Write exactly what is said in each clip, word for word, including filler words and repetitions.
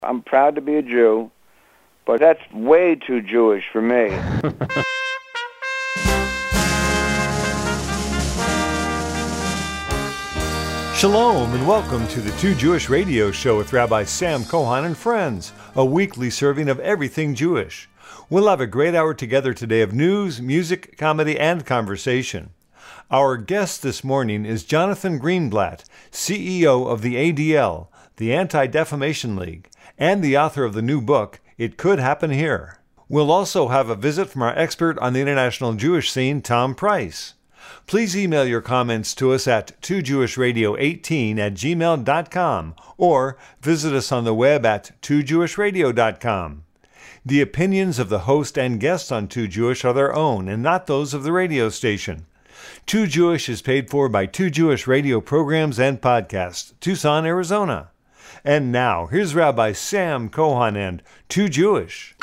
I'm proud to be a Jew, but that's way too Jewish for me. Shalom and welcome to the Two Jewish Radio Show with Rabbi Sam Cohen and friends, a weekly serving of everything Jewish. We'll have a great hour together today of news, music, comedy, and conversation. Our guest this morning is Jonathan Greenblatt, C E O of the A D L, the Anti-Defamation League, and the author of the new book, It Could Happen Here. We'll also have a visit from our expert on the international Jewish scene, Tom Price. Please email your comments to us at two jewish radio eighteen at gmail dot com or visit us on the web at two jewish radio dot com. The opinions of the host and guests on Too Jewish are their own and not those of the radio station. Too Jewish is paid for by Too Jewish Radio Programs and Podcasts, Tucson, Arizona. And now, here's Rabbi Sam Cohen and Too Jewish.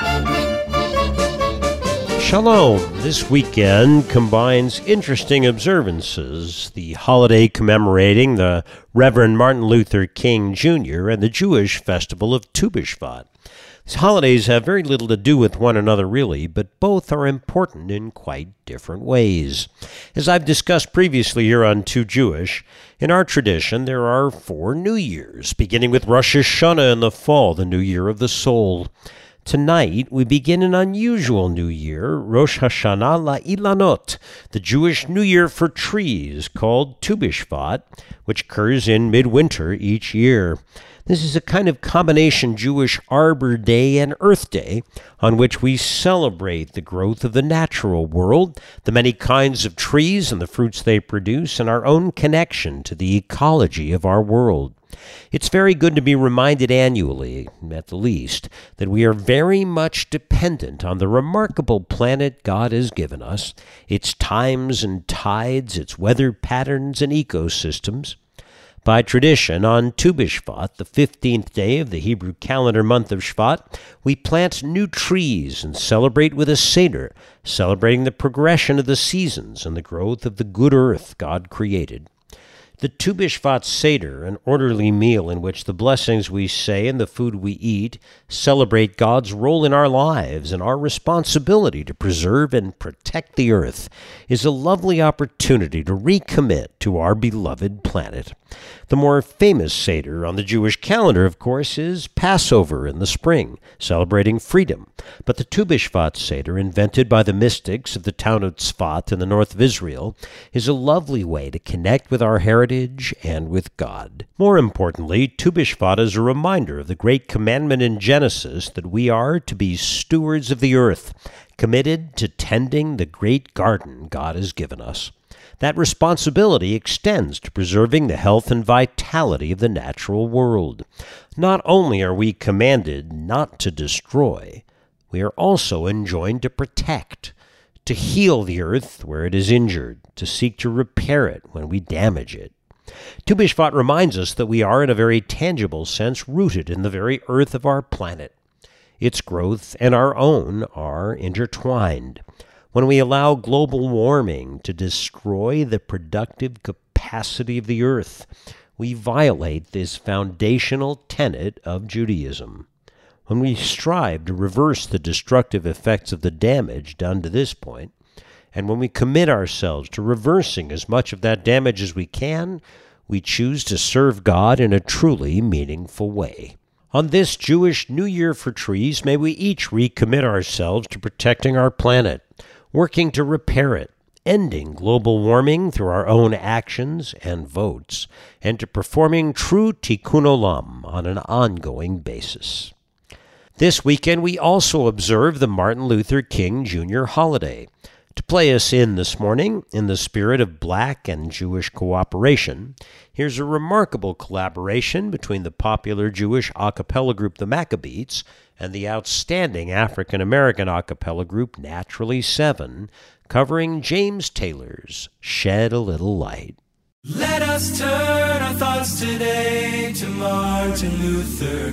Shalom. This weekend combines interesting observances, the holiday commemorating the Reverend Martin Luther King Junior and the Jewish festival of Tu B'Shvat. These holidays have very little to do with one another, really, but both are important in quite different ways. As I've discussed previously here on Too Jewish, in our tradition there are four New Years, beginning with Rosh Hashanah in the fall, the New Year of the Soul. Tonight, we begin an unusual New Year, Rosh Hashanah La'ilanot, the Jewish New Year for trees, called Tu B'Shvat, which occurs in midwinter each year. This is a kind of combination Jewish Arbor Day and Earth Day, on which we celebrate the growth of the natural world, the many kinds of trees and the fruits they produce, and our own connection to the ecology of our world. It's very good to be reminded annually, at the least, that we are very much dependent on the remarkable planet God has given us, its times and tides, its weather patterns and ecosystems. By tradition, on Tu B'Shvat, the fifteenth day of the Hebrew calendar month of Shvat, we plant new trees and celebrate with a Seder, celebrating the progression of the seasons and the growth of the good earth God created. The Tu B'Shvat Seder, an orderly meal in which the blessings we say and the food we eat celebrate God's role in our lives and our responsibility to preserve and protect the earth, is a lovely opportunity to recommit to our beloved planet. The more famous Seder on the Jewish calendar, of course, is Passover in the spring, celebrating freedom. But the Tu B'Shvat Seder, invented by the mystics of the town of Tzfat in the north of Israel, is a lovely way to connect with our heritage and with God. More importantly, Tu B'Shvat is a reminder of the great commandment in Genesis that we are to be stewards of the earth, committed to tending the great garden God has given us. That responsibility extends to preserving the health and vitality of the natural world. Not only are we commanded not to destroy, we are also enjoined to protect, to heal the earth where it is injured, to seek to repair it when we damage it. Tu B'Shvat reminds us that we are, in a very tangible sense, rooted in the very earth of our planet. Its growth and our own are intertwined. When we allow global warming to destroy the productive capacity of the earth, we violate this foundational tenet of Judaism. When we strive to reverse the destructive effects of the damage done to this point, and when we commit ourselves to reversing as much of that damage as we can, we choose to serve God in a truly meaningful way. On this Jewish New Year for trees, may we each recommit ourselves to protecting our planet, working to repair it, ending global warming through our own actions and votes, and to performing true tikkun olam on an ongoing basis. This weekend we also observe the Martin Luther King Junior holiday. To play us in this morning, in the spirit of Black and Jewish cooperation, here's a remarkable collaboration between the popular Jewish a cappella group The Maccabeats and the outstanding African-American a cappella group Naturally Seven, covering James Taylor's Shed a Little Light. Let us turn our thoughts today to Martin Luther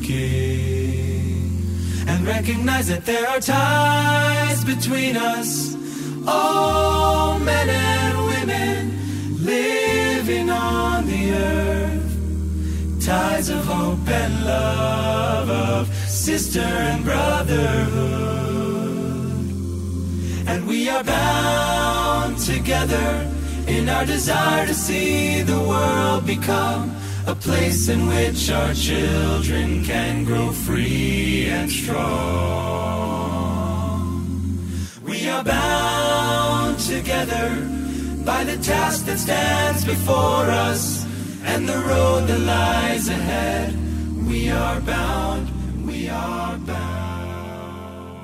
King and recognize that there are ties between us, all men and women living on the earth. ties of hope and love, of sister and brotherhood. And we are bound together in our desire to see the world become a place in which our children can grow free and strong. We are bound together by the task that stands before us and the road that lies ahead. We are bound, we are bound.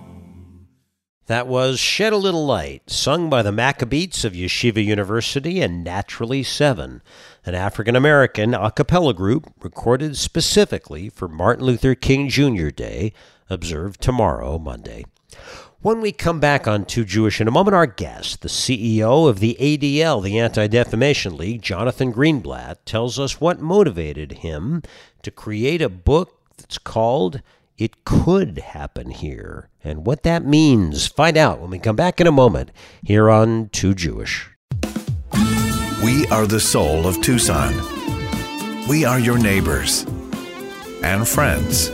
That was Shed a Little Light, sung by the Maccabeats of Yeshiva University and Naturally Seven, an African-American a cappella group recorded specifically for Martin Luther King Junior Day, observed tomorrow, Monday. When we come back on Too Jewish in a moment, our guest, the C E O of the A D L, the Anti-Defamation League, Jonathan Greenblatt, tells us what motivated him to create a book that's called It Could Happen Here, and what that means. Find out when we come back in a moment here on Too Jewish. We are the soul of Tucson. We are your neighbors and friends.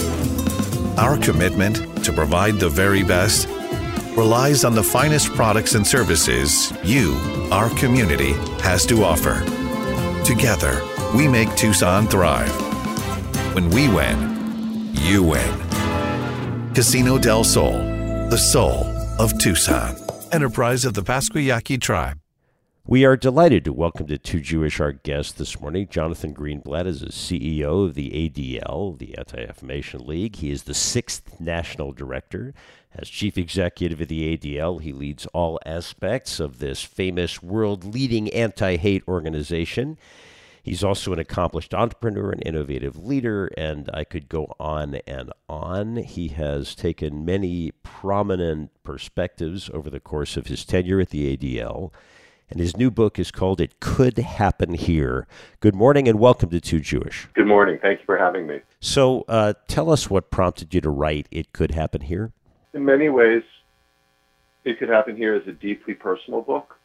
Our commitment to provide the very best relies on the finest products and services you, our community, has to offer. Together, we make Tucson thrive. When we win, you win. Casino del Sol, the soul of Tucson. Enterprise of the Pasquayaqui Tribe. We are delighted to welcome to Too Jewish our guest this morning. Jonathan Greenblatt is the C E O of the A D L, the Anti-Defamation League. He is the sixth national director. As chief executive of the A D L, he leads all aspects of this famous world-leading anti-hate organization. He's also an accomplished entrepreneur and innovative leader, and I could go on and on. He has taken many prominent perspectives over the course of his tenure at the A D L. And his new book is called It Could Happen Here. Good morning and welcome to Too Jewish. Good morning. Thank you for having me. So uh, tell us what prompted you to write It Could Happen Here. In many ways, It Could Happen Here is a deeply personal book.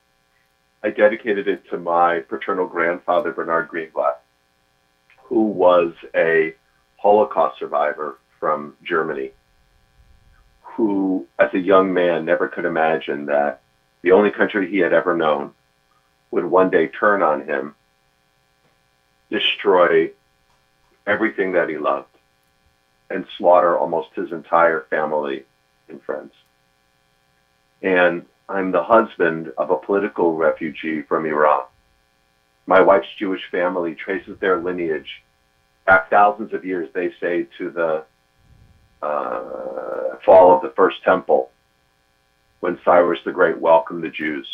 I dedicated it to my paternal grandfather, Bernard Greenblatt, who was a Holocaust survivor from Germany, who, as a young man, never could imagine that the only country he had ever known would one day turn on him, destroy everything that he loved, and slaughter almost his entire family and friends. And I'm the husband of a political refugee from Iran. My wife's Jewish family traces their lineage back thousands of years, they say, to the uh, fall of the First Temple, when Cyrus the Great welcomed the Jews.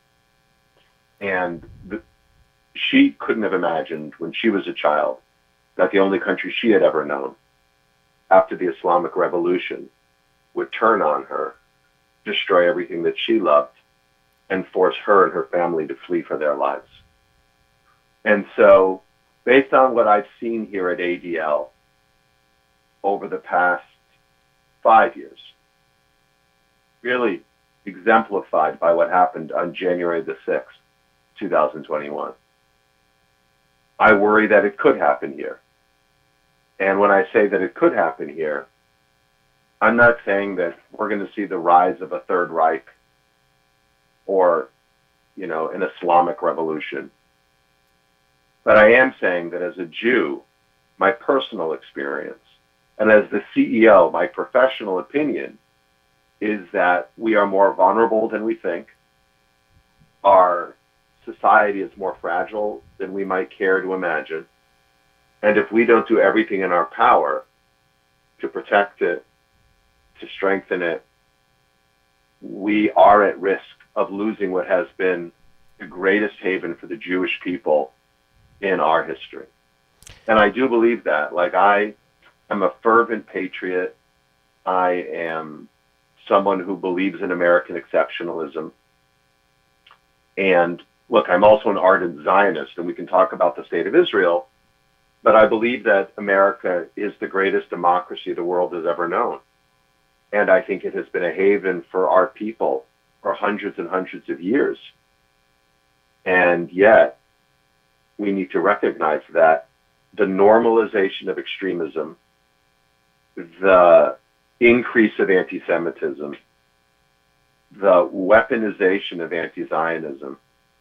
And the, she couldn't have imagined when she was a child that the only country she had ever known after the Islamic Revolution would turn on her, destroy everything that she loved, and force her and her family to flee for their lives. And so, based on what I've seen here at A D L over the past five years, really exemplified by what happened on January the sixth, two thousand twenty-one. I worry that it could happen here. And when I say that it could happen here, I'm not saying that we're going to see the rise of a Third Reich or, you know, an Islamic revolution. But I am saying that as a Jew, my personal experience, and as the C E O, my professional opinion, is that we are more vulnerable than we think. Our society is more fragile than we might care to imagine. And if we don't do everything in our power to protect it, to strengthen it, we are at risk of losing what has been the greatest haven for the Jewish people in our history. And I do believe that. Like, I am a fervent patriot. I am someone who believes in American exceptionalism. And look, I'm also an ardent Zionist, and we can talk about the state of Israel, but I believe that America is the greatest democracy the world has ever known. And I think it has been a haven for our people for hundreds and hundreds of years. And yet, we need to recognize that the normalization of extremism, the increase of anti-Semitism, the weaponization of anti-Zionism,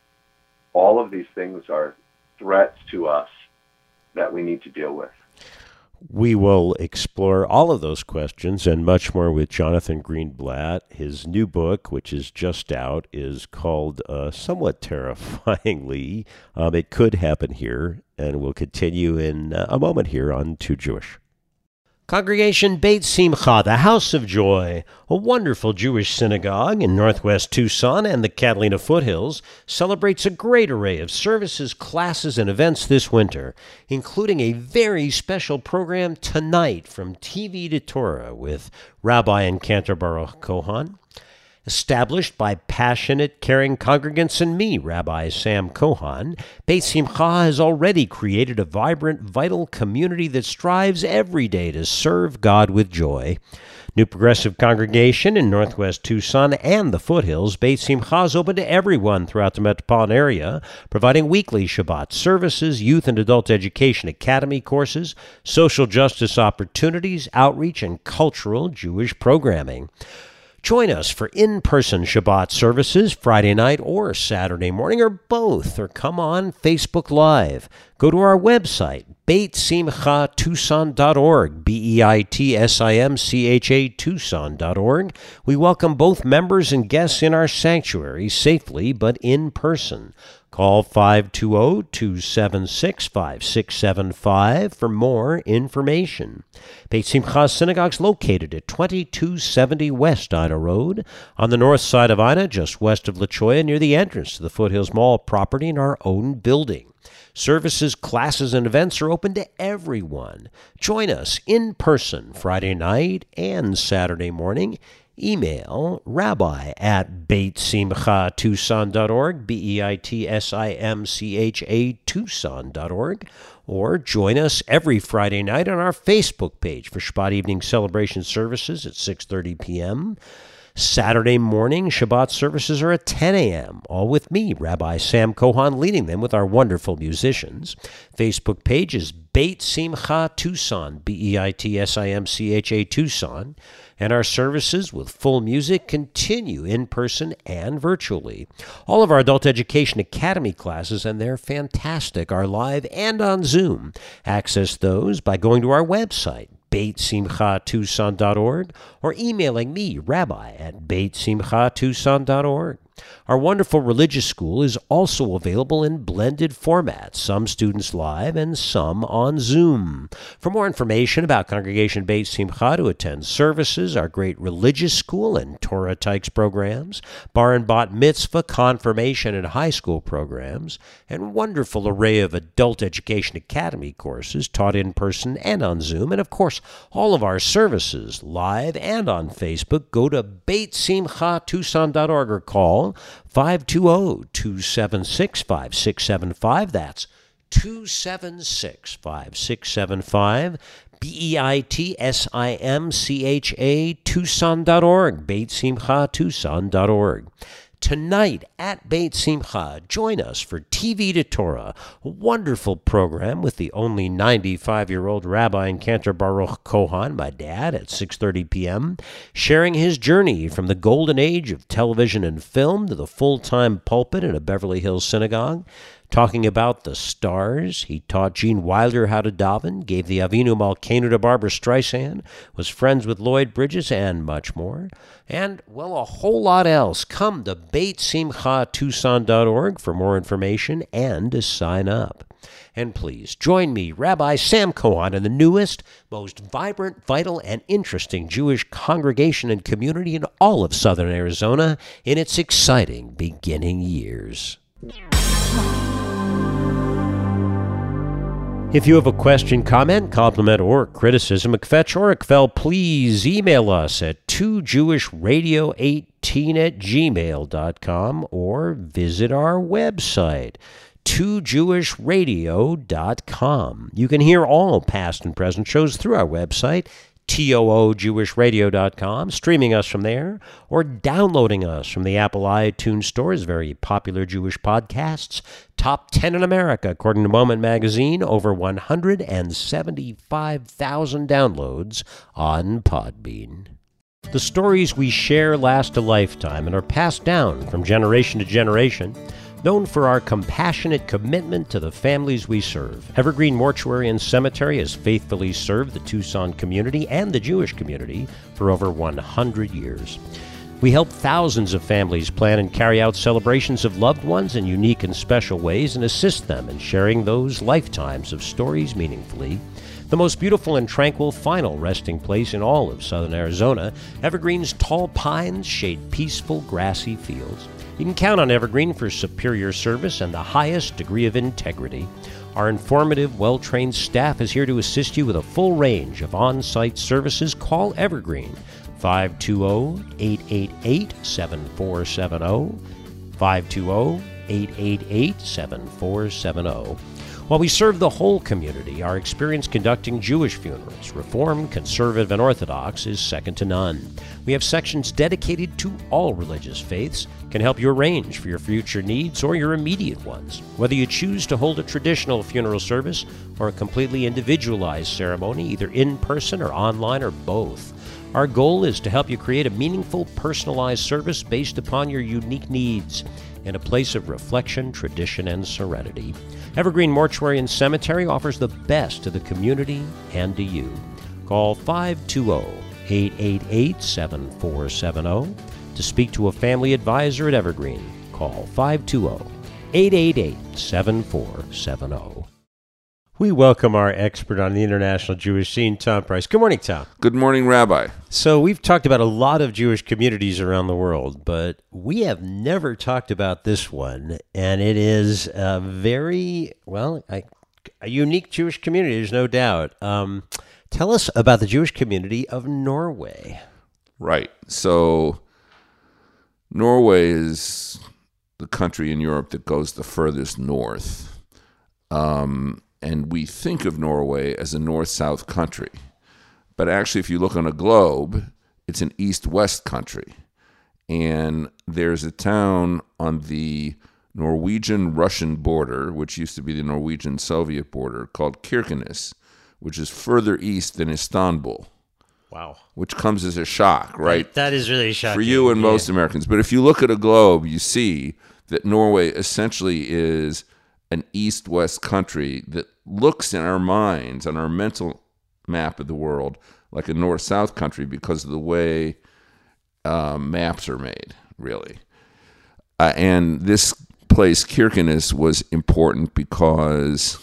all of these things are threats to us that we need to deal with. We will explore all of those questions and much more with Jonathan Greenblatt. His new book, which is just out, is called uh, somewhat terrifyingly, um, It Could Happen Here, and we'll continue in uh, a moment here on Too Jewish. Congregation Beit Simcha, the House of Joy, a wonderful Jewish synagogue in northwest Tucson and the Catalina foothills, celebrates a great array of services, classes, and events this winter, including a very special program tonight from T V to Torah with Rabbi and Cantor Baruch Kohan. Established by passionate, caring congregants and me, Rabbi Sam Kohan, Beit Simcha has already created a vibrant, vital community that strives every day to serve God with joy. New Progressive Congregation in northwest Tucson and the foothills, Beit Simcha is open to everyone throughout the metropolitan area, providing weekly Shabbat services, youth and adult education academy courses, social justice opportunities, outreach, and cultural Jewish programming. Join us for in-person Shabbat services Friday night or Saturday morning or both, or come on Facebook Live. Go to our website, beit simcha tucson dot org, B E I T S I M C H A Tucson dot org. We welcome both members and guests in our sanctuary safely but in person. Call five two zero, two seven six, five six seven five for more information. Beit Simcha Synagogue is located at twenty-two seventy West Ina Road, on the north side of Ina, just west of La Cholla, near the entrance to the Foothills Mall property in our own building. Services, classes, and events are open to everyone. Join us in person Friday night and Saturday morning. Email rabbi at beit simcha tucson dot org, B E I T S I M C H A Tucson dot org, or join us every Friday night on our Facebook page for Shabbat evening celebration services at six thirty p.m. Saturday morning Shabbat services are at ten a.m., all with me, Rabbi Sam Kohan, leading them with our wonderful musicians. Facebook page is Beit Simcha Tucson, B E I T S I M C H A Tucson, and our services with full music continue in person and virtually. All of our Adult Education Academy classes, and they're fantastic, are live and on Zoom. Access those by going to our website, beit simcha tucson dot org, or emailing me, Rabbi, at beit simcha tucson dot org. Our wonderful religious school is also available in blended formats, some students live and some on Zoom. For more information about Congregation Beit Simcha to attend services, our great religious school and Torah Tykes programs, bar and bat mitzvah, confirmation, and high school programs, and wonderful array of Adult Education Academy courses taught in person and on Zoom, and of course, all of our services live and on Facebook, go to beit simcha tucson dot org or call five two zero, two seven six, five six seven five. That's two seven six, five six seven five. B E I T S I M C H A Tucson dot org, Beit Simcha Tucson dot org. Tonight at Beit Simcha, join us for T V to Torah, a wonderful program with the only ninety-five-year-old Rabbi and Cantor Baruch Kohan, my dad, at six thirty p.m., sharing his journey from the golden age of television and film to the full-time pulpit in a Beverly Hills synagogue. Talking about the stars, he taught Gene Wilder how to daven, gave the Avinu Malkeinu to Barbara Streisand, was friends with Lloyd Bridges, and much more. And, well, a whole lot else. Come to beit simcha tucson dot org for more information and to sign up. And please join me, Rabbi Sam Kohan, in the newest, most vibrant, vital, and interesting Jewish congregation and community in all of southern Arizona in its exciting beginning years. If you have a question, comment, compliment, or criticism, a kvetch or a kvel, please email us at two jewish radio eighteen at gmail dot com or visit our website, two jewish radio dot com. You can hear all past and present shows through our website, T O O Jewish Radio dot com, streaming us from there, or downloading us from the Apple iTunes Store's very popular Jewish podcasts. Top ten in America, according to Moment Magazine, over one hundred seventy-five thousand downloads on Podbean. The stories we share last a lifetime and are passed down from generation to generation. Known for our compassionate commitment to the families we serve, Evergreen Mortuary and Cemetery has faithfully served the Tucson community and the Jewish community for over one hundred years. We help thousands of families plan and carry out celebrations of loved ones in unique and special ways and assist them in sharing those lifetimes of stories meaningfully. The most beautiful and tranquil final resting place in all of southern Arizona, Evergreen's tall pines shade peaceful, grassy fields. You can count on Evergreen for superior service and the highest degree of integrity. Our informative, well-trained staff is here to assist you with a full range of on-site services. Call Evergreen, five two zero, eight eight eight, seven four seven zero, five two zero, eight eight eight, seven four seven zero. While we serve the whole community, our experience conducting Jewish funerals, Reformed, Conservative, and Orthodox, is second to none. We have sections dedicated to all religious faiths, can help you arrange for your future needs or your immediate ones. Whether you choose to hold a traditional funeral service or a completely individualized ceremony, either in person or online or both, our goal is to help you create a meaningful, personalized service based upon your unique needs in a place of reflection, tradition, and serenity. Evergreen Mortuary and Cemetery offers the best to the community and to you. Call five two zero, eight eight eight, seven four seven zero. To speak to a family advisor at Evergreen, call five two zero, eight eight eight, seven four seven zero. We welcome our expert on the international Jewish scene, Tom Price. Good morning, Tom. Good morning, Rabbi. So we've talked about a lot of Jewish communities around the world, but we have never talked about this one, and it is a very, well, a, a unique Jewish community, there's no doubt. Um, tell us about the Jewish community of Norway. Right. So Norway is the country in Europe that goes the furthest north. Um And we think of Norway as a north-south country. But actually, if you look on a globe, it's an east-west country. And there's a town on the Norwegian-Russian border, which used to be the Norwegian-Soviet border, called Kirkenes, which is further east than Istanbul. Wow. Which comes as a shock, right? That is really shocking. For you and yeah. most Americans. But if you look at a globe, you see that Norway essentially is an east-west country that looks in our minds, on our mental map of the world, like a north-south country because of the way uh, maps are made, really. Uh, and this place, Kirkenes, was important because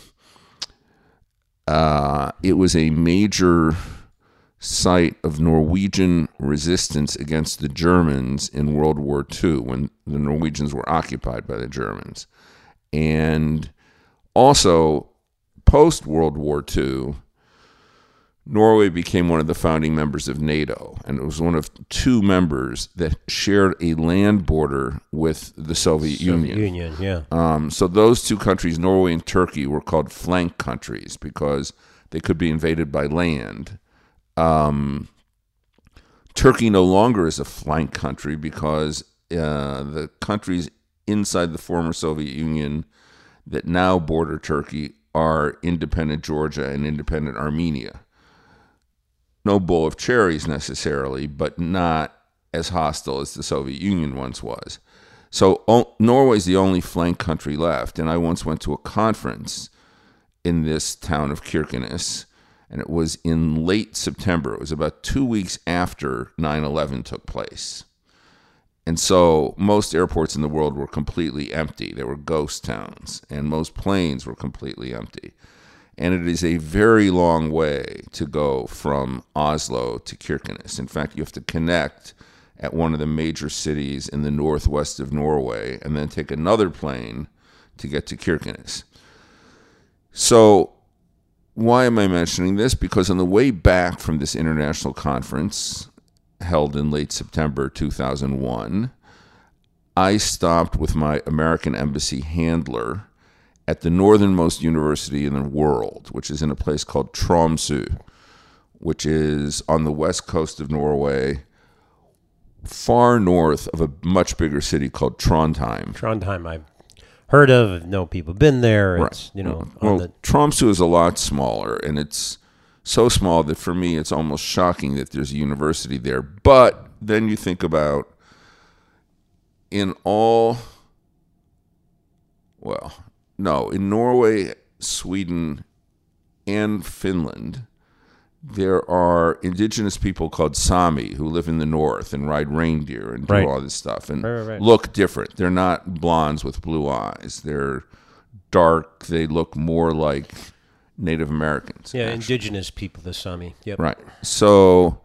uh, it was a major site of Norwegian resistance against the Germans in World War Two, when the Norwegians were occupied by the Germans. And also, post-World War Two, Norway became one of the founding members of NATO, and it was one of two members that shared a land border with the Soviet, Soviet Union. Union, yeah. Um, so those two countries, Norway and Turkey, were called flank countries because they could be invaded by land. Um, Turkey no longer is a flank country because uh, the countries inside the former Soviet Union that now border Turkey are independent Georgia and independent Armenia. No bowl of cherries necessarily, but not as hostile as the Soviet Union once was. So o- Norway's the only flank country left, and I once went to a conference in this town of Kirkenes, and it was in late September. It was about two weeks after nine eleven took place. And so most airports in the world were completely empty. They were ghost towns, and most planes were completely empty. And it is a very long way to go from Oslo to Kirkenes. In fact, you have to connect at one of the major cities in the northwest of Norway and then take another plane to get to Kirkenes. So why am I mentioning this? Because on the way back from this international conference held in late September two thousand one, I stopped with my American Embassy handler at the northernmost university in the world, which is in a place called Tromsø, which is on the west coast of Norway, far north of a much bigger city called Trondheim. Trondheim, I've heard of. No people been there. Right. It's, you know, well, on the Tromsø is a lot smaller, and it's so small that for me it's almost shocking that there's a university there. But then you think about in all, well, no, in Norway, Sweden, and Finland, there are indigenous people called Sami who live in the north and ride reindeer and do Right. all this stuff and Right, right, right. look different. They're not blondes with blue eyes. They're dark. They look more like Native Americans. yeah, actually. indigenous people, the Sami. Yep. Right. So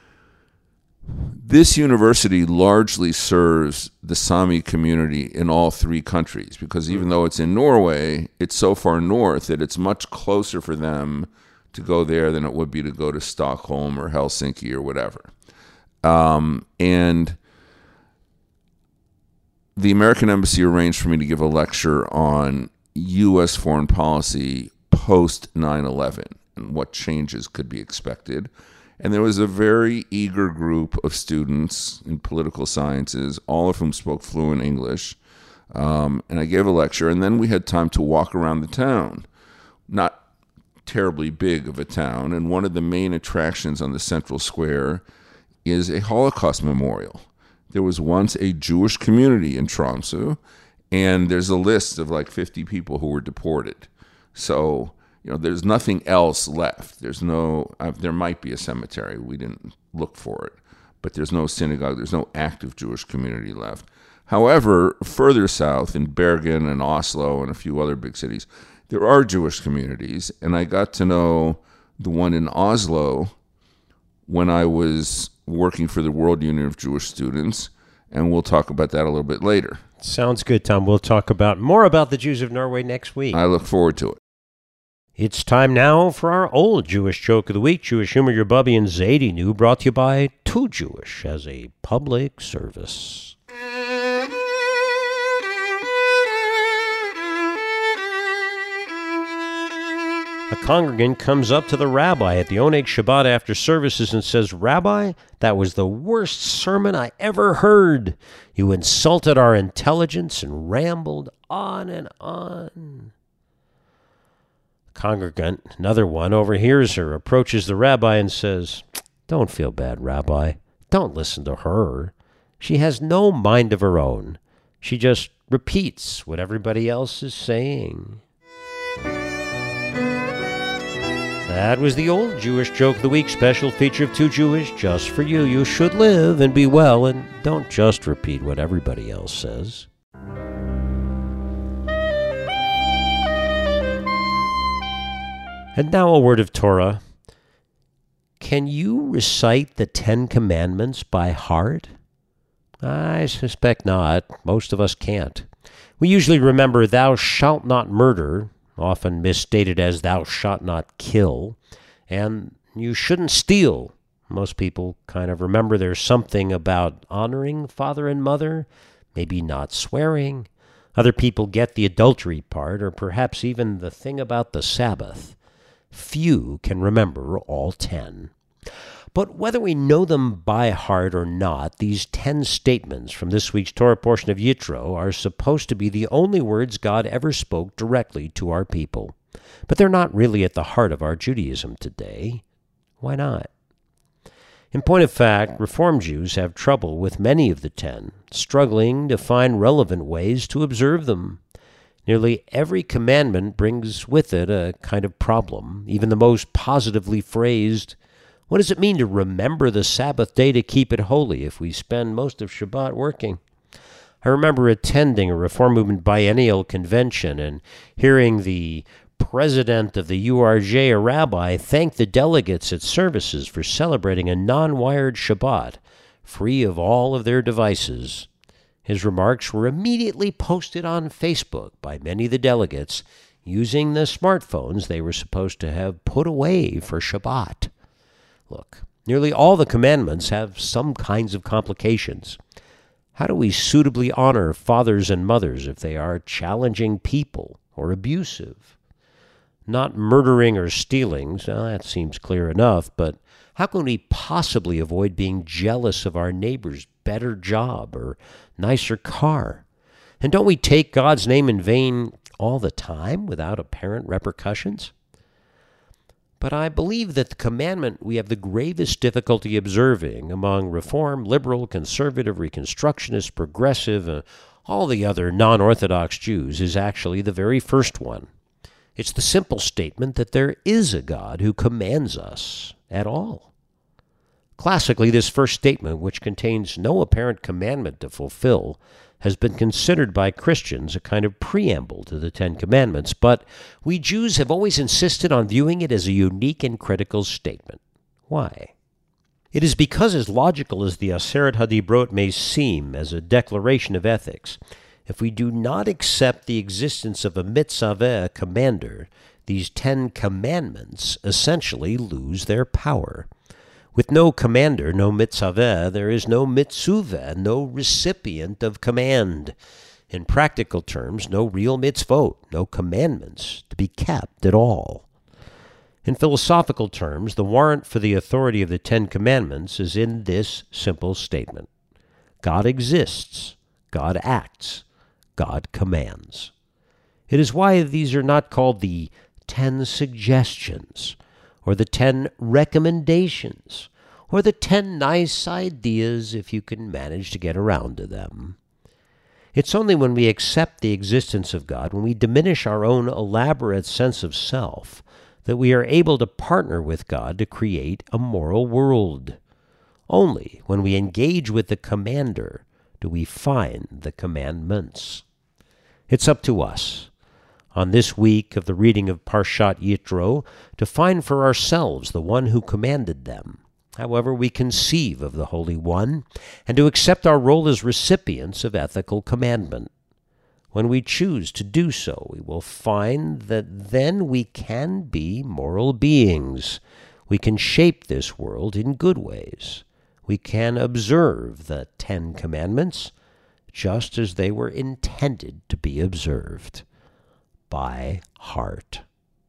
this university largely serves the Sami community in all three countries because even though it's in Norway, it's so far north that it's much closer for them to go there than it would be to go to Stockholm or Helsinki or whatever. Um, and the American Embassy arranged for me to give a lecture on U S foreign policy post nine eleven and what changes could be expected. And there was a very eager group of students in political sciences, all of whom spoke fluent English. Um, and I gave a lecture, and then we had time to walk around the town. Not terribly big of a town, and one of the main attractions on the central square is a Holocaust memorial. There was once a Jewish community in Tromsø, and there's a list of like fifty people who were deported. So, you know, there's nothing else left. There's no, uh, there might be a cemetery. We didn't look for it, but there's no synagogue. There's no active Jewish community left. However, further south in Bergen and Oslo and a few other big cities, there are Jewish communities, and I got to know the one in Oslo when I was working for the World Union of Jewish Students, and we'll talk about that a little bit later. Sounds good, Tom. We'll talk about more about the Jews of Norway next week. I look forward to it. It's time now for our old Jewish joke of the week, Jewish humor, your Bubby and Zadie New, brought to you by Too Jewish as a public service. A congregant comes up to the rabbi at the Oneg Shabbat after services and says, "Rabbi, that was the worst sermon I ever heard. You insulted our intelligence and rambled on and on." The congregant, another one, overhears her, approaches the rabbi and says, "Don't feel bad, Rabbi. Don't listen to her. She has no mind of her own. She just repeats what everybody else is saying." That was the old Jewish Joke of the Week, special feature of Too Jewish, just for you. You should live and be well, and don't just repeat what everybody else says. And now a word of Torah. Can you recite the Ten Commandments by heart? I suspect not. Most of us can't. We usually remember, "Thou shalt not murder," often misstated as "thou shalt not kill," and "you shouldn't steal." Most people kind of remember there's something about honoring father and mother, maybe not swearing. Other people get the adultery part, or perhaps even the thing about the Sabbath. Few can remember all ten. But whether we know them by heart or not, these ten statements from this week's Torah portion of Yitro are supposed to be the only words God ever spoke directly to our people. But they're not really at the heart of our Judaism today. Why not? In point of fact, Reform Jews have trouble with many of the ten, struggling to find relevant ways to observe them. Nearly every commandment brings with it a kind of problem, even the most positively phrased. What does it mean to remember the Sabbath day to keep it holy if we spend most of Shabbat working? I remember attending a Reform Movement biennial convention and hearing the president of the U R J, a rabbi, thank the delegates at services for celebrating a non-wired Shabbat, free of all of their devices. His remarks were immediately posted on Facebook by many of the delegates using the smartphones they were supposed to have put away for Shabbat. Look, nearly all the commandments have some kinds of complications. How do we suitably honor fathers and mothers if they are challenging people or abusive? not murdering or stealing. So that seems clear enough, but how can we possibly avoid being jealous of our neighbor's better job or nicer car? And don't we take God's name in vain all the time without apparent repercussions? But I believe that the commandment we have the gravest difficulty observing among Reform, Liberal, Conservative, Reconstructionist, Progressive, uh, all the other non-Orthodox Jews is actually the very first one. It's the simple statement that there is a God who commands us at all. Classically, this first statement, which contains no apparent commandment to fulfill, has been considered by Christians a kind of preamble to the Ten Commandments, but we Jews have always insisted on viewing it as a unique and critical statement. Why? It is because, as logical as the Aseret HaDibrot may seem as a declaration of ethics, if we do not accept the existence of a mitzvah, a commander, these Ten Commandments essentially lose their power. With no commander, no mitzvah, there is no mitzvah, no recipient of command. In practical terms, no real mitzvot, no commandments to be kept at all. In philosophical terms, the warrant for the authority of the Ten Commandments is in this simple statement. God exists, God acts, God commands. It is why these are not called the Ten Suggestions, or the ten recommendations, or the ten nice ideas if you can manage to get around to them. It's only when we accept the existence of God, when we diminish our own elaborate sense of self, that we are able to partner with God to create a moral world. Only when we engage with the commander do we find the commandments. It's up to us, on this week of the reading of Parshat Yitro, to find for ourselves the one who commanded them, however we conceive of the Holy One, and to accept our role as recipients of ethical commandment. When we choose to do so, we will find that then we can be moral beings. We can shape this world in good ways. We can observe the Ten Commandments just as they were intended to be observed. By heart.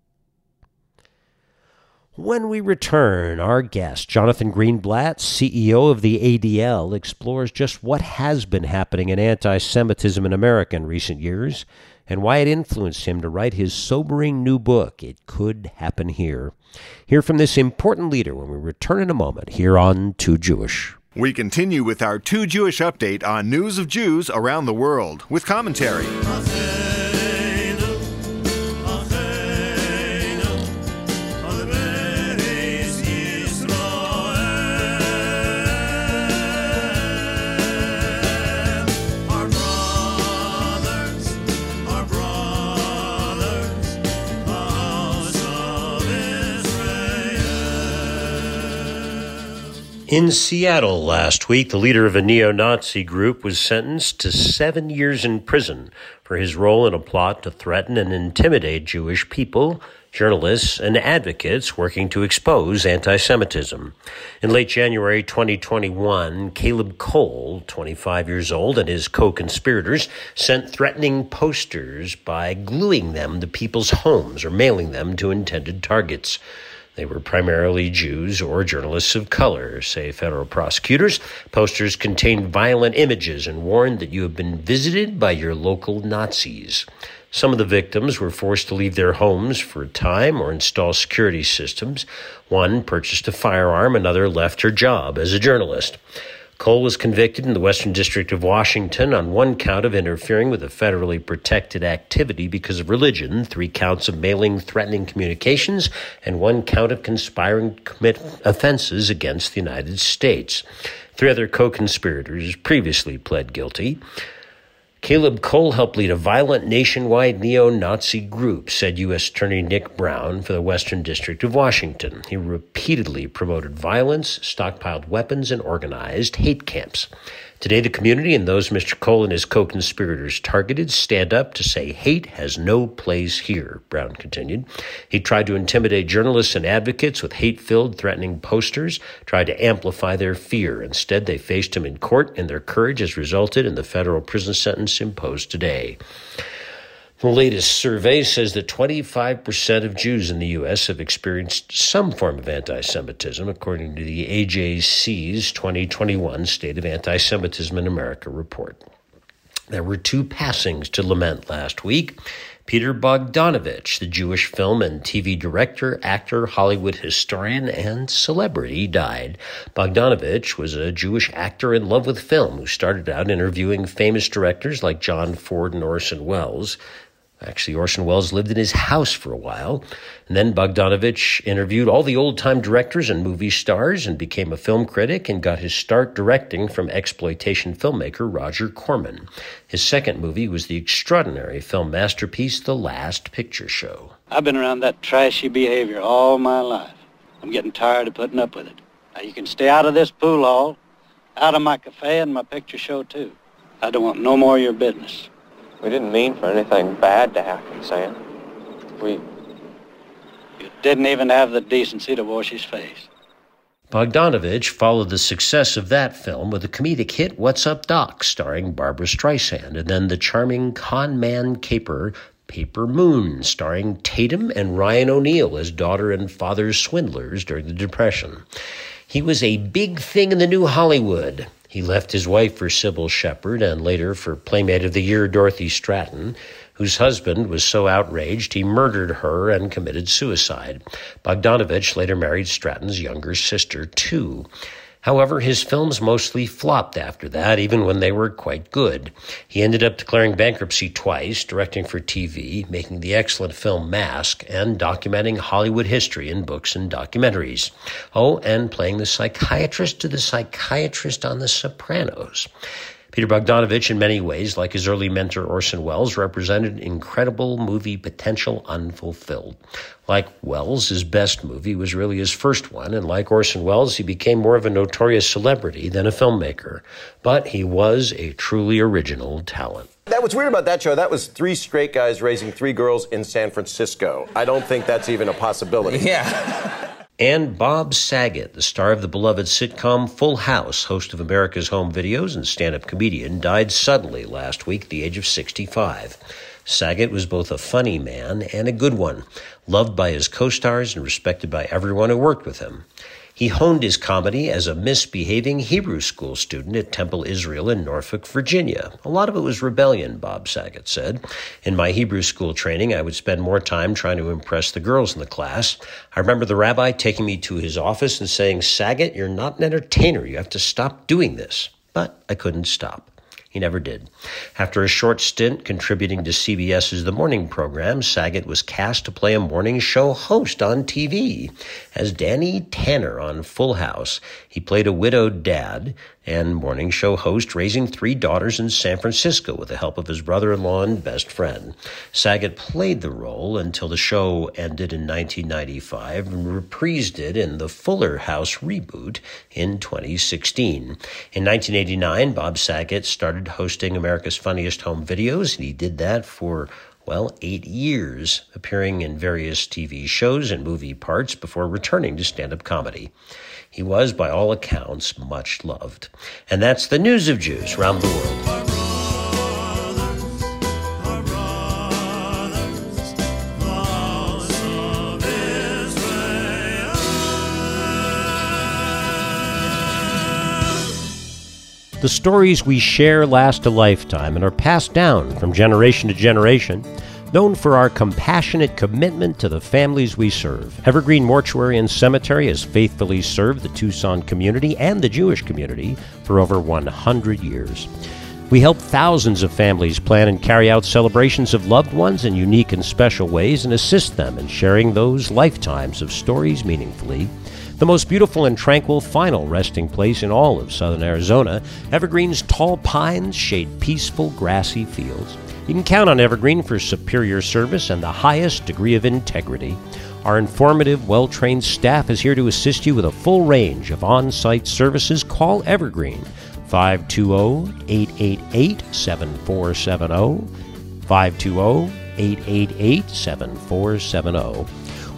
When we return, our guest, Jonathan Greenblatt, C E O of the A D L, explores just what has been happening in anti-Semitism in America in recent years and why it influenced him to write his sobering new book, It Could Happen Here. Hear from this important leader when we return in a moment here on Too Jewish. We continue with our Too Jewish update on news of Jews around the world with commentary. In Seattle last week, the leader of a neo-Nazi group was sentenced to seven years in prison for his role in a plot to threaten and intimidate Jewish people, journalists, and advocates working to expose anti-Semitism. In late January twenty twenty-one, Caleb Cole, twenty-five years old, and his co-conspirators sent threatening posters by gluing them to people's homes or mailing them to intended targets. They were primarily Jews or journalists of color, say federal prosecutors. Posters contained violent images and warned that you have been visited by your local Nazis. Some of the victims were forced to leave their homes for a time or install security systems. One purchased a firearm, another left her job as a journalist. Cole was convicted in the Western District of Washington on one count of interfering with a federally protected activity because of religion, three counts of mailing threatening communications, and one count of conspiring to commit offenses against the United States. Three other co-conspirators previously pled guilty. Caleb Cole helped lead a violent nationwide neo-Nazi group, said U S Attorney Nick Brown for the Western District of Washington. He repeatedly promoted violence, stockpiled weapons, and organized hate camps. Today, the community and those Mister Cole and his co-conspirators targeted stand up to say hate has no place here, Brown continued. He tried to intimidate journalists and advocates with hate-filled, threatening posters, tried to amplify their fear. Instead, they faced him in court, and their courage has resulted in the federal prison sentence imposed today. The latest survey says that twenty-five percent of Jews in the U S have experienced some form of anti-Semitism, according to the A J C's twenty twenty-one State of Anti-Semitism in America report. There were two passings to lament last week. Peter Bogdanovich, the Jewish film and T V director, actor, Hollywood historian, and celebrity, died. Bogdanovich was a Jewish actor in love with film who started out interviewing famous directors like John Ford and Orson Welles. Actually, Orson Welles lived in his house for a while, and then Bogdanovich interviewed all the old-time directors and movie stars and became a film critic and got his start directing from exploitation filmmaker Roger Corman. His second movie was the extraordinary film masterpiece The Last Picture Show. I've been around that trashy behavior all my life. I'm getting tired of putting up with it. Now, you can stay out of this pool hall, out of my cafe and my picture show, too. I don't want no more of your business. We didn't mean for anything bad to happen, Sam. We... You didn't even have the decency to wash his face. Bogdanovich followed the success of that film with the comedic hit What's Up, Doc, starring Barbra Streisand, and then the charming con man caper Paper Moon, starring Tatum and Ryan O'Neal as daughter and father swindlers during the Depression. He was a big thing in the new Hollywood. He left his wife for Sybil Shepherd and later for Playmate of the Year Dorothy Stratton, whose husband was so outraged he murdered her and committed suicide. Bogdanovich later married Stratton's younger sister, too. However, his films mostly flopped after that, even when they were quite good. He ended up declaring bankruptcy twice, directing for T V, making the excellent film Mask, and documenting Hollywood history in books and documentaries. Oh, and playing the psychiatrist to the psychiatrist on The Sopranos. Peter Bogdanovich, in many ways, like his early mentor Orson Welles, represented incredible movie potential unfulfilled. Like Welles, his best movie was really his first one, and like Orson Welles, he became more of a notorious celebrity than a filmmaker. But he was a truly original talent. That was weird about that show. That was three straight guys raising three girls in San Francisco. I don't think that's even a possibility. Yeah. And Bob Saget, the star of the beloved sitcom Full House, host of America's Home Videos and stand-up comedian, died suddenly last week at the age of sixty-five. Saget was both a funny man and a good one, loved by his co-stars and respected by everyone who worked with him. He honed his comedy as a misbehaving Hebrew school student at Temple Israel in Norfolk, Virginia. A lot of it was rebellion, Bob Saget said. In my Hebrew school training, I would spend more time trying to impress the girls in the class. I remember the rabbi taking me to his office and saying, "Saget, you're not an entertainer. You have to stop doing this." But I couldn't stop. He never did. After a short stint contributing to C B S's The Morning program, Saget was cast to play a morning show host on T V. As Danny Tanner on Full House, he played a widowed dad and morning show host raising three daughters in San Francisco with the help of his brother-in-law and best friend. Saget played the role until the show ended in nineteen ninety-five and reprised it in the Fuller House reboot in twenty sixteen. In nineteen eighty-nine, Bob Saget started hosting America's Funniest Home Videos, and he did that for, well, eight years, appearing in various T V shows and movie parts before returning to stand-up comedy. He was, by all accounts, much loved. And that's the news of Jews around the world. The stories we share last a lifetime and are passed down from generation to generation, known for our compassionate commitment to the families we serve. Evergreen Mortuary and Cemetery has faithfully served the Tucson community and the Jewish community for over one hundred years. We help thousands of families plan and carry out celebrations of loved ones in unique and special ways and assist them in sharing those lifetimes of stories meaningfully. The most beautiful and tranquil final resting place in all of southern Arizona, Evergreen's tall pines shade peaceful, grassy fields. You can count on Evergreen for superior service and the highest degree of integrity. Our informative, well-trained staff is here to assist you with a full range of on-site services. Call Evergreen, five two zero, eight eight eight, seven four seven zero, five two zero, eight eight eight, seven four seven zero.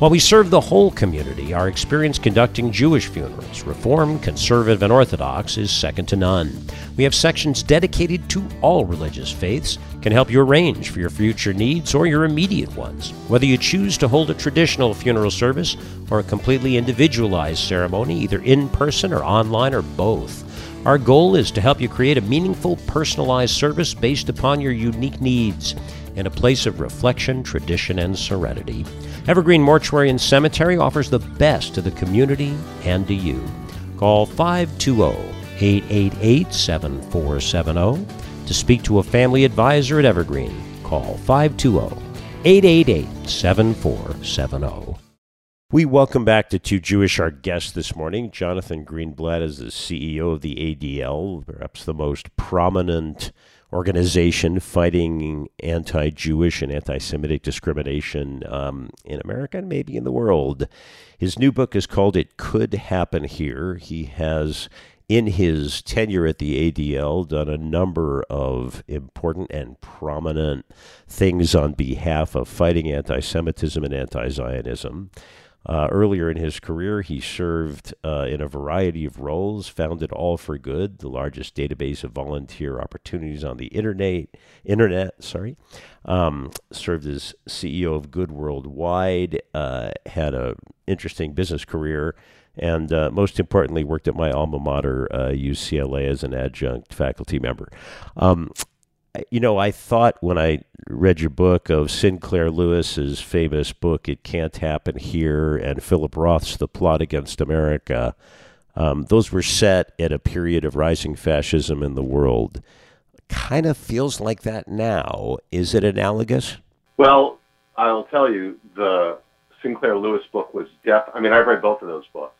While we serve the whole community, our experience conducting Jewish funerals, Reformed, Conservative, and Orthodox, is second to none. We have sections dedicated to all religious faiths, can help you arrange for your future needs or your immediate ones. Whether you choose to hold a traditional funeral service or a completely individualized ceremony, either in person or online or both, our goal is to help you create a meaningful, personalized service based upon your unique needs in a place of reflection, tradition, and serenity. Evergreen Mortuary and Cemetery offers the best to the community and to you. Call five two zero, eight eight eight, seven four seven zero to speak to a family advisor at Evergreen. Call five two zero, eight eight eight, seven four seven zero. We welcome back to Too Jewish our guest this morning. Jonathan Greenblatt is the C E O of the A D L, perhaps the most prominent organization fighting anti-Jewish and anti-Semitic discrimination um, in America and maybe in the world. His new book is called It Could Happen Here. He has, in his tenure at the A D L, done a number of important and prominent things on behalf of fighting anti-Semitism and anti-Zionism. Uh, earlier in his career, he served uh, in a variety of roles, founded All for Good, the largest database of volunteer opportunities on the internet. Internet, sorry, um, served as C E O of Good Worldwide, uh, had a interesting business career, and uh, most importantly, worked at my alma mater, uh, U C L A, as an adjunct faculty member. Um, You know, I thought when I read your book of Sinclair Lewis's famous book, It Can't Happen Here, and Philip Roth's The Plot Against America, um, those were set at a period of rising fascism in the world. Kind of feels like that now. Is it analogous? Well, I'll tell you, the Sinclair Lewis book was def. I mean, I've read both of those books,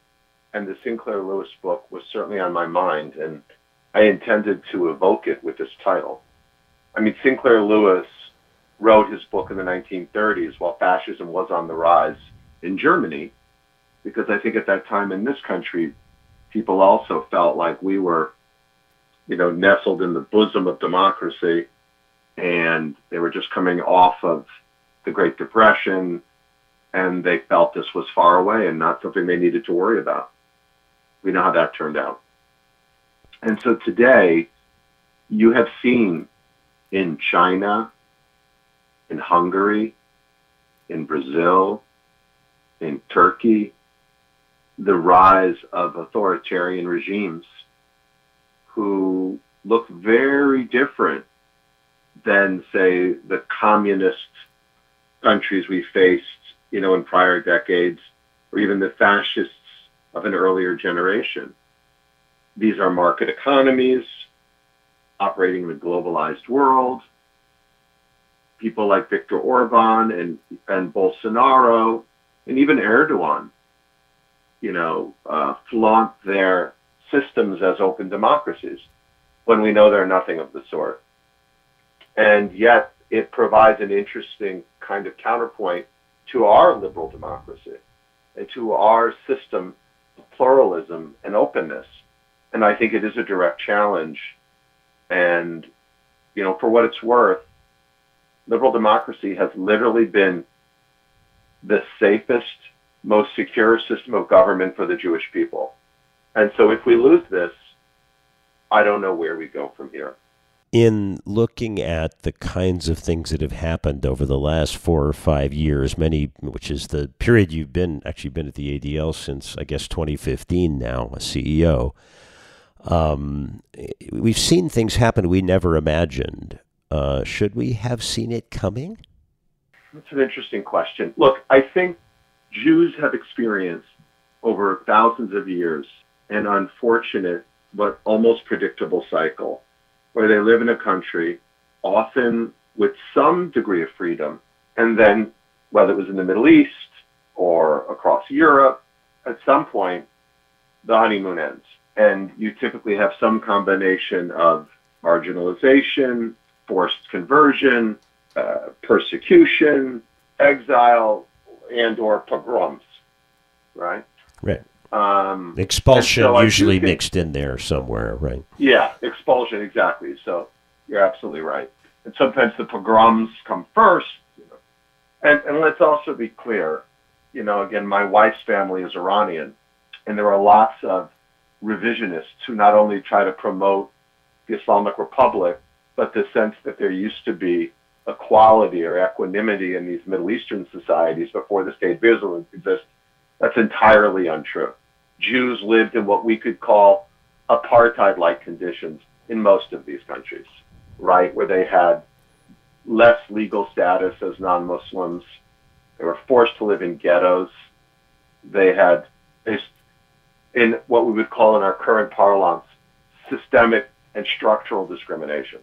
and the Sinclair Lewis book was certainly on my mind, and I intended to evoke it with this title. I mean, Sinclair Lewis wrote his book in the nineteen thirties while fascism was on the rise in Germany, because I think at that time in this country, people also felt like we were, you know, nestled in the bosom of democracy, and they were just coming off of the Great Depression, and they felt this was far away and not something they needed to worry about. We know how that turned out. And so today, you have seen in China, in Hungary, in Brazil, in Turkey, the rise of authoritarian regimes who look very different than, say, the communist countries we faced, you know, in prior decades, or even the fascists of an earlier generation. These are market economies operating in a globalized world. People like Viktor Orban and, and Bolsonaro and even Erdogan, you know, uh, flaunt their systems as open democracies when we know they're nothing of the sort. And yet it provides an interesting kind of counterpoint to our liberal democracy and to our system of pluralism and openness. And I think it is a direct challenge. And, you know, for what it's worth, liberal democracy has literally been the safest, most secure system of government for the Jewish people. And so if we lose this, I don't know where we go from here. In looking at the kinds of things that have happened over the last four or five years, many, which is the period you've been, actually been at the A D L since, I guess, twenty fifteen now, a C E O, Um, we've seen things happen we never imagined. Uh, should we have seen it coming? That's an interesting question. Look, I think Jews have experienced over thousands of years an unfortunate but almost predictable cycle where they live in a country, often with some degree of freedom, and then, whether it was in the Middle East or across Europe, at some point, the honeymoon ends. And you typically have some combination of marginalization, forced conversion, uh, persecution, exile, and or pogroms, right? Right. Um, Expulsion so usually think, mixed in there somewhere, right? Yeah, expulsion, exactly. So you're absolutely right. And sometimes the pogroms come first. You know. and, and let's also be clear, you know, again, my wife's family is Iranian, and there are lots of revisionists who not only try to promote the Islamic Republic, but the sense that there used to be equality or equanimity in these Middle Eastern societies before the state of Israel exists. That's entirely untrue. Jews lived in what we could call apartheid-like conditions in most of these countries, right, where they had less legal status as non-Muslims. They were forced to live in ghettos. They had, in what we would call in our current parlance, systemic and structural discrimination.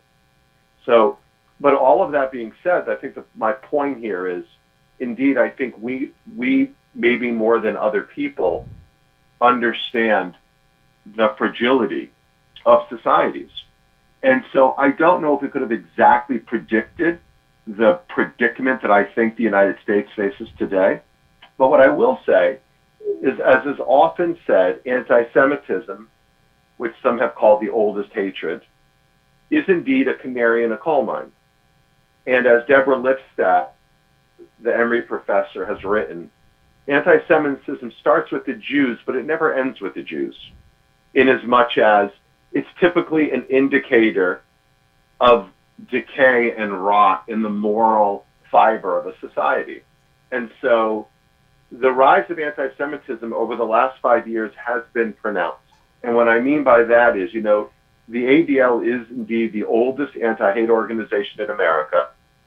So, but all of that being said, I think that my point here is, indeed, I think we, we maybe more than other people understand the fragility of societies. And so I don't know if we could have exactly predicted the predicament that I think the United States faces today. But what I will say is, as is often said, anti-Semitism, which some have called the oldest hatred, is indeed a canary in a coal mine. And as Deborah Lipstadt, the Emory professor, has written, anti-Semitism starts with the Jews, but it never ends with the Jews, inasmuch as it's typically an indicator of decay and rot in the moral fiber of a society. And so the rise of anti-Semitism over the last five years has been pronounced. And what I mean by that is, you know, the A D L is indeed the oldest anti-hate organization in America.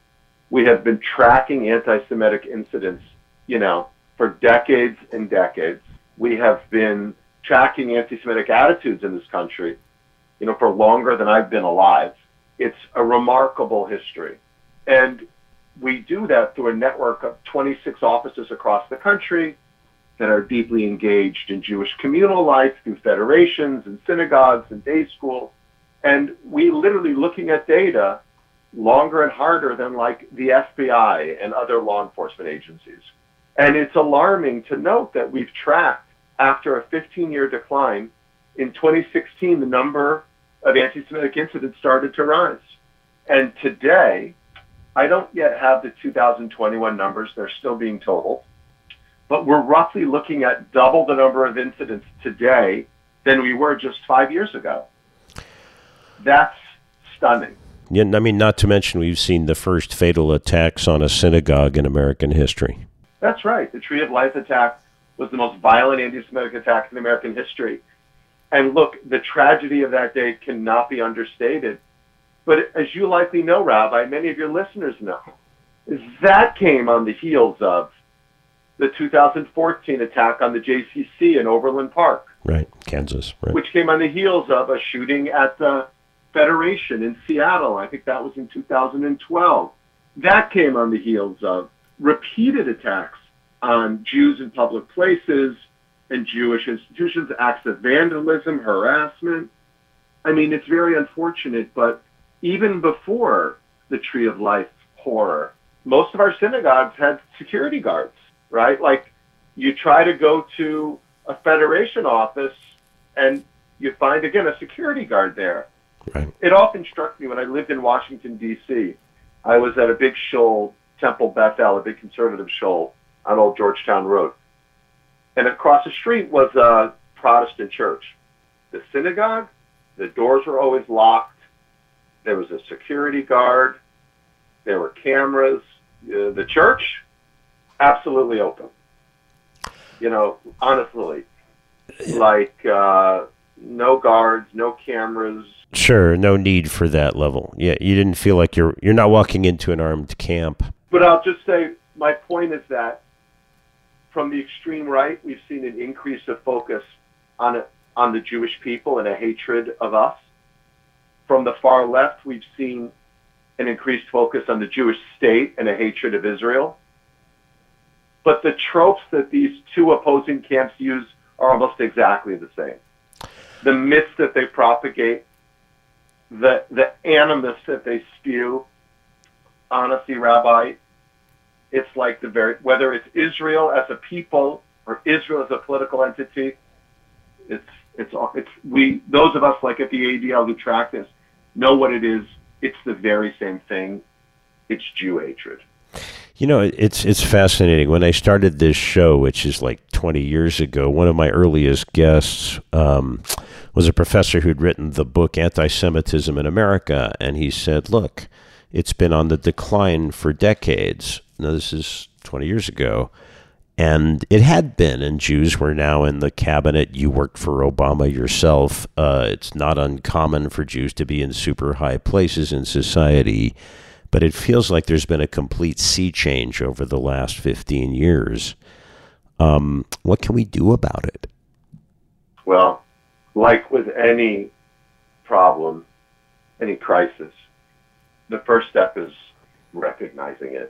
We have been tracking anti-Semitic incidents, you know, for decades and decades. We have been tracking anti-Semitic attitudes in this country, you know, for longer than I've been alive. It's a remarkable history. And we do that through a network of twenty-six offices across the country that are deeply engaged in Jewish communal life through federations and synagogues and day schools. And we literally, looking at data, longer and harder than like the F B I and other law enforcement agencies. And it's alarming to note that we've tracked, after a fifteen-year decline, in twenty sixteen, the number of anti-Semitic incidents started to rise. And today, I don't yet have the two thousand twenty-one numbers. They're still being totaled. But we're roughly looking at double the number of incidents today than we were just five years ago. That's stunning. Yeah, I mean, not to mention we've seen the first fatal attacks on a synagogue in American history. That's right. The Tree of Life attack was the most violent anti-Semitic attack in American history. And look, the tragedy of that day cannot be understated. But as you likely know, Rabbi, many of your listeners know, is that came on the heels of the two thousand fourteen attack on the J C C in Overland Park. Right, Kansas. Right. Which came on the heels of a shooting at the Federation in Seattle. I think that was in two thousand twelve. That came on the heels of repeated attacks on Jews in public places and Jewish institutions, acts of vandalism, harassment. I mean, it's very unfortunate, but even before the Tree of Life horror, most of our synagogues had security guards, right? Like, you try to go to a Federation office and you find, again, a security guard there. Right. It often struck me when I lived in Washington, D C I was at a big shul, Temple Bethel, a big conservative shul on Old Georgetown Road. And across the street was a Protestant church. The synagogue, the doors were always locked. There was a security guard. There were cameras. Uh, the church, absolutely open. You know, honestly, like uh, no guards, no cameras. Sure, no need for that level. Yeah, you didn't feel like you're you're not walking into an armed camp. But I'll just say, my point is that from the extreme right, we've seen an increase of focus on a, on the Jewish people and a hatred of us. From the far left, we've seen an increased focus on the Jewish state and a hatred of Israel. But the tropes that these two opposing camps use are almost exactly the same. The myths that they propagate, the the animus that they spew, honestly, Rabbi, it's like the very, whether it's Israel as a people or Israel as a political entity, it's it's it's we those of us like at the A D L who track this know what it is. It's the very same thing. It's Jew hatred. You know, it's it's fascinating. When I started this show, which is like twenty years ago, one of my earliest guests um, was a professor who'd written the book Anti-Semitism in America, and he said, look, it's been on the decline for decades. Now, this is twenty years ago, and it had been, and Jews were now in the cabinet. You worked for Obama yourself. Uh, it's not uncommon for Jews to be in super high places in society. But it feels like there's been a complete sea change over the last fifteen years. Um, what can we do about it? Well, like with any problem, any crisis, the first step is recognizing it.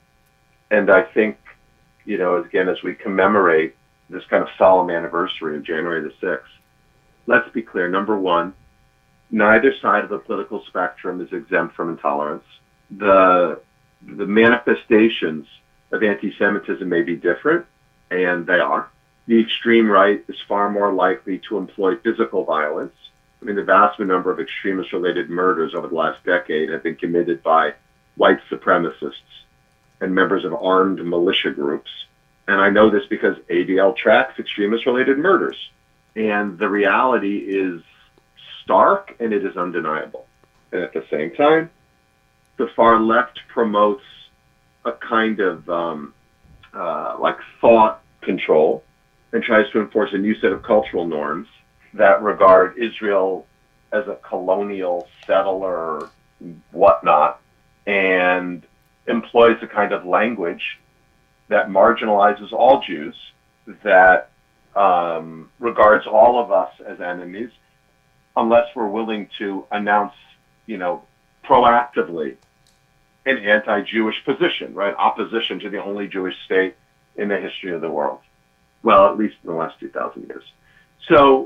And I think, you know, again, as we commemorate this kind of solemn anniversary of January the sixth, let's be clear. Number one, neither side of the political spectrum is exempt from intolerance. The the manifestations of anti-Semitism may be different, and they are. The extreme right is far more likely to employ physical violence. I mean, the vast number of extremist-related murders over the last decade have been committed by white supremacists and members of armed militia groups. And I know this because A D L tracks extremist-related murders. And the reality is stark, and it is undeniable. And at the same time, the far left promotes a kind of um, uh, like thought control and tries to enforce a new set of cultural norms that regard Israel as a colonial settler, whatnot, and employs a kind of language that marginalizes all Jews, that um, regards all of us as enemies, unless we're willing to announce, you know, proactively an anti-Jewish position, right? Opposition to the only Jewish state in the history of the world. Well, at least in the last two thousand years. So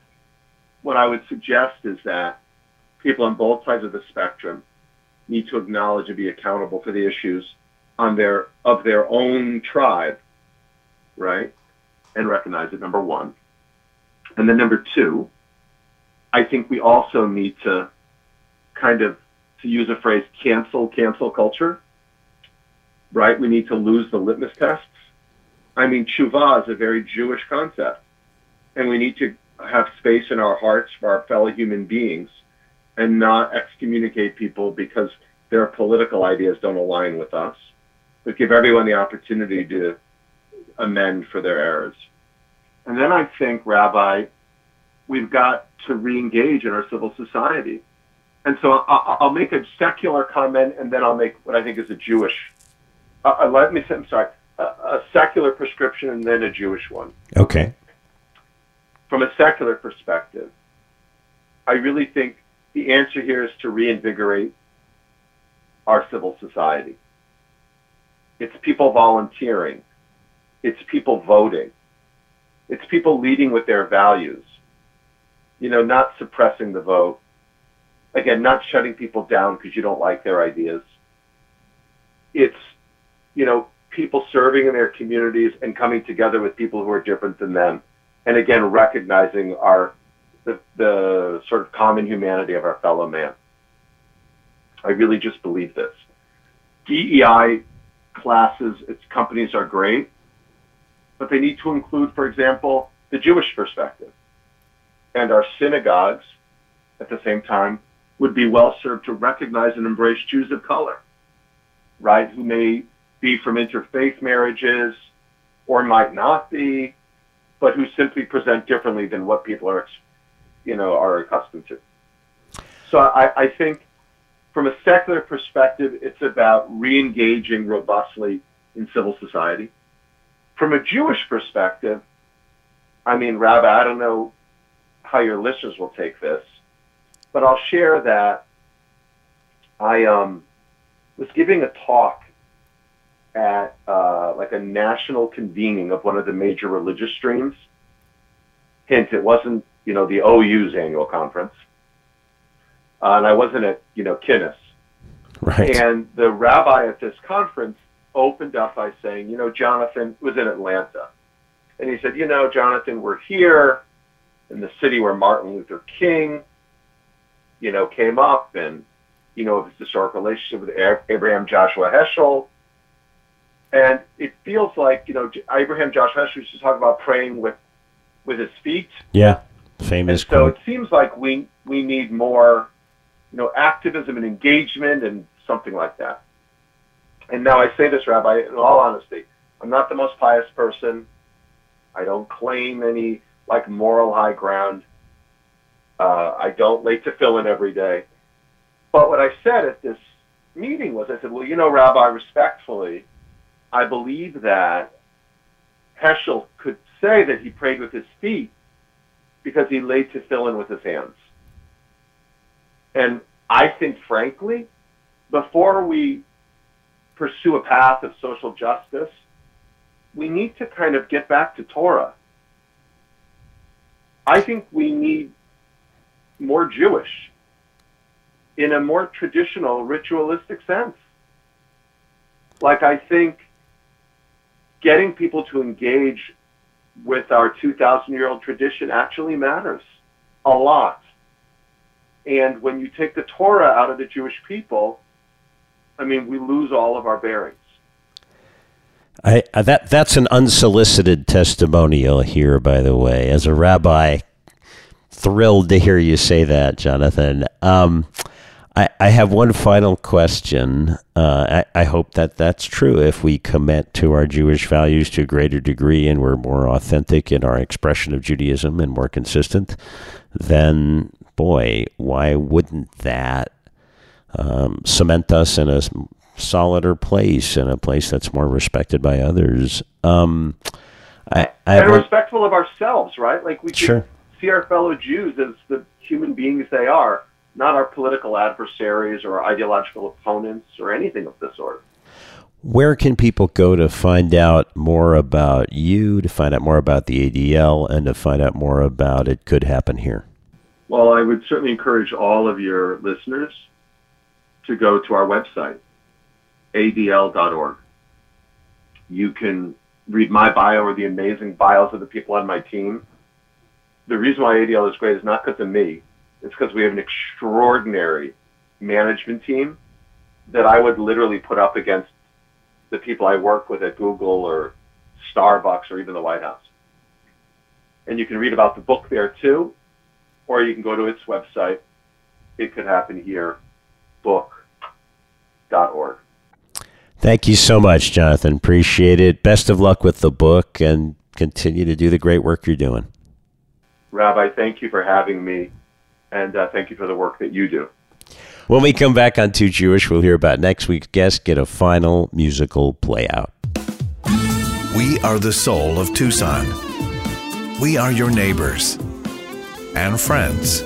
what I would suggest is that people on both sides of the spectrum need to acknowledge and be accountable for the issues on their of their own tribe, right? And recognize it, number one. And then number two, I think we also need to kind of, to use a phrase, cancel cancel culture, right? We need to lose the litmus tests. I mean, tshuva is a very Jewish concept, and we need to have space in our hearts for our fellow human beings and not excommunicate people because their political ideas don't align with us, but give everyone the opportunity to amend for their errors. And then I think, Rabbi, we've got to re-engage in our civil society. And so I'll make a secular comment, and then I'll make what I think is a Jewish, uh, let me say, I'm sorry, a, a secular prescription and then a Jewish one. Okay. From a secular perspective, I really think the answer here is to reinvigorate our civil society. It's people volunteering. It's people voting. It's people leading with their values. You know, not suppressing the vote. Again, not shutting people down because you don't like their ideas. It's, you know, people serving in their communities and coming together with people who are different than them. And again, recognizing our the, the sort of common humanity of our fellow man. I really just believe this. D E I classes, its companies are great, but they need to include, for example, the Jewish perspective. And our synagogues, at the same time, would be well served to recognize and embrace Jews of color, right, who may be from interfaith marriages or might not be, but who simply present differently than what people are, you know, are accustomed to. So I, I think from a secular perspective, it's about re-engaging robustly in civil society. From a Jewish perspective, I mean, Rabbi, I don't know how your listeners will take this, but I'll share that I um, was giving a talk at uh, like a national convening of one of the major religious streams. Hint, it wasn't, you know, the O U's annual conference. Uh, and I wasn't at, you know, Kinnis. Right. And the rabbi at this conference opened up by saying, you know, Jonathan was in Atlanta. And he said, you know, Jonathan, we're here in the city where Martin Luther King, you know, came up, and, you know, of his historical relationship with Abraham Joshua Heschel. And it feels like, you know, Abraham Josh Heschel used to talk about praying with with his feet. Yeah, famous and so quote. it seems like we we need more, you know, activism and engagement and something like that. And now I say this, Rabbi, in all honesty, I'm not the most pious person. I don't claim any, like, moral high ground. Uh, I don't lay tefillin every day. But what I said at this meeting was, I said, well, you know, Rabbi, respectfully, I believe that Heschel could say that he prayed with his feet because he laid tefillin with his hands. And I think, frankly, before we pursue a path of social justice, we need to kind of get back to Torah. I think we need more Jewish in a more traditional, ritualistic sense. Like, I think getting people to engage with our two thousand year old tradition actually matters a lot. And when you take the Torah out of the Jewish people, I mean, we lose all of our bearings. I, I, that that's an unsolicited testimonial here, by the way. As a rabbi, thrilled to hear you say that, Jonathan. Um, I, I have one final question. Uh, I, I hope that that's true. If we commit to our Jewish values to a greater degree and we're more authentic in our expression of Judaism and more consistent, then, boy, why wouldn't that um, cement us in a solider place, in a place that's more respected by others? Um, I, I and have respectful of ourselves, right? Like, we Sure. should see our fellow Jews as the human beings they are, not our political adversaries or our ideological opponents or anything of the sort. Where can people go to find out more about you, to find out more about the A D L, and to find out more about It Could Happen Here? Well, I would certainly encourage all of your listeners to go to our website, A D L dot org. You can read my bio or the amazing bios of the people on my team. The reason why A D L is great is not because of me. It's because we have an extraordinary management team that I would literally put up against the people I work with at Google or Starbucks or even the White House. And you can read about the book there too, or you can go to its website, It Could Happen Here, book dot org. Thank you so much, Jonathan. Appreciate it. Best of luck with the book, and continue to do the great work you're doing. Rabbi, thank you for having me, and uh, thank you for the work that you do. When we come back on Too Jewish, we'll hear about next week's guest get a final musical play out. We are the soul of Tucson. We are your neighbors and friends.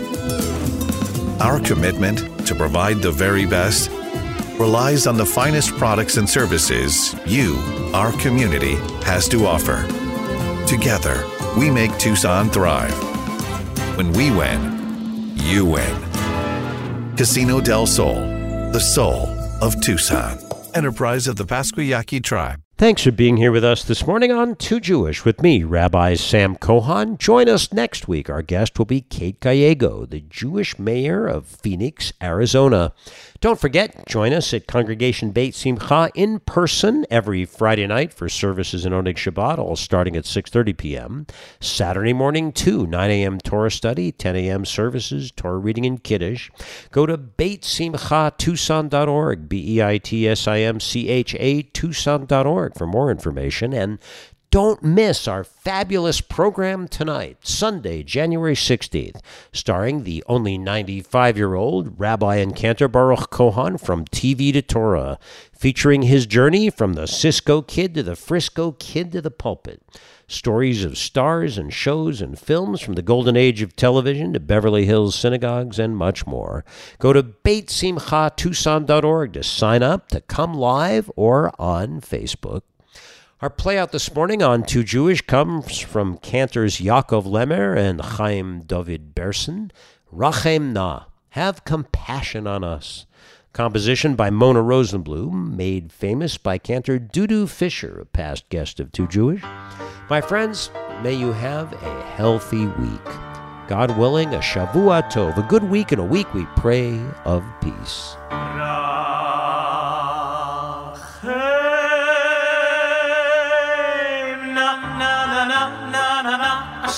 Our commitment to provide the very best relies on the finest products and services you, our community, has to offer. Together, we make Tucson thrive. When we win, you win. Casino del Sol, the soul of Tucson. Enterprise of the Pasquayaqui Tribe. Thanks for being here with us this morning on Too Jewish with me, Rabbi Sam Kohan. Join us next week. Our guest will be Kate Gallego, the Jewish mayor of Phoenix, Arizona. Don't forget, join us at Congregation Beit Simcha in person every Friday night for services in Oneg Shabbat, all starting at six thirty p.m. Saturday morning, too, nine a.m. Torah study, ten a.m. services, Torah reading and Kiddush. Go to beit simcha tucson dot org, B E I T S I M C H A, Tucson dot org for more information. And don't miss our fabulous program tonight, Sunday, January sixteenth, starring the only ninety-five-year-old Rabbi and Cantor Baruch Kohan from T V to Torah, featuring his journey from the Cisco Kid to the Frisco Kid to the pulpit. Stories of stars and shows and films from the golden age of television to Beverly Hills synagogues and much more. Go to beit simcha tucson dot org to sign up, to come live or on Facebook. Our play out this morning on Too Jewish comes from cantors Yaakov Lemmer and Chaim David Berson. Rachem Na, have compassion on us. Composition by Mona Rosenblum, made famous by cantor Dudu Fisher, a past guest of Too Jewish. My friends, may you have a healthy week. God willing, a Shavua Tov, a good week, and a week we pray of peace.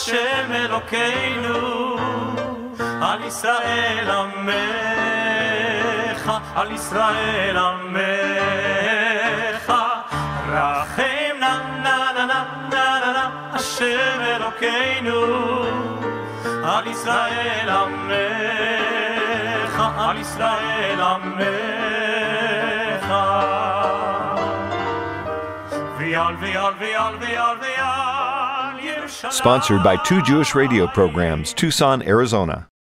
Hashem Elokeinu, Al Yisrael Amecha, Al Yisrael Amecha, Rachem na na na na na na na, Hashem Elokeinu, Al Yisrael Amecha, Al Yisrael Amecha. V'yal, v'yal, v'yal, v'yal, v'yal, Yerushalayim. Sponsored by two Jewish radio programs, Tucson, Arizona.